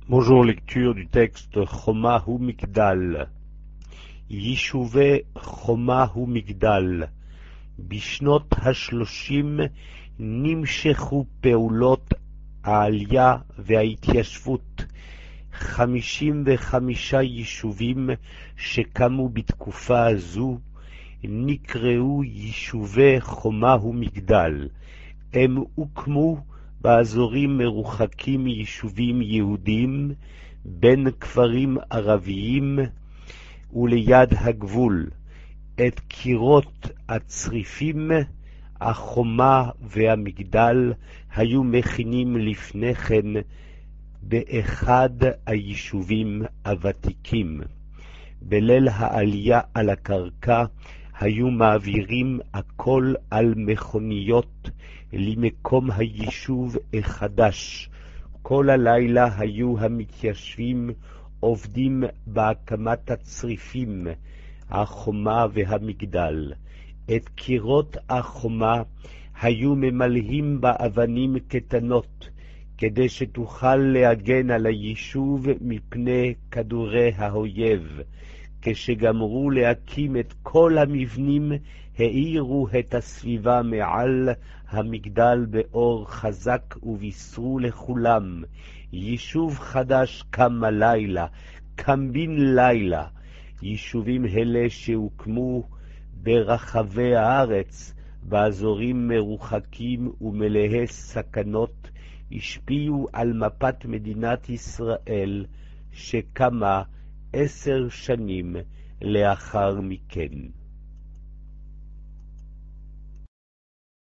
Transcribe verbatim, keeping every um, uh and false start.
Bonjour, lecture du texte Choma hu Migdal. יישובי חומה ומגדל. בשנות השלושים נמשכו פעולות העלייה וההתיישבות. חמישים וחמישה יישובים שקמו בתקופה הזו נקראו יישובי חומה ומגדל. הם הוקמו באזורים מרוחקים מיישובים יהודים, בין כפרים ערביים וליד הגבול. את קירות הצריפים, החומה והמגדל היו מכינים לפני כן באחד היישובים הוותיקים. בליל העלייה על הקרקע היו מעבירים הכל על מכוניות למקום היישוב החדש. כל הלילה היו המתיישבים עובדים בהקמת הצריפים, החומה והמגדל. את קירות החומה היו ממלאים באבנים קטנות, כדי שתוכל להגן על היישוב מפני כדורי האויב. כשגמרו להקים את כל המבנים, האירו את הסביבה מעל המגדל באור חזק ובישרו לכולם, יישוב חדש קם הלילה, קם בן לילה. יישובים אלה שהוקמו ברחבי הארץ, באזורים מרוחקים ומלאי סכנות, השפיעו על מפת מדינת ישראל שקמה עשר שנים לאחר מכן.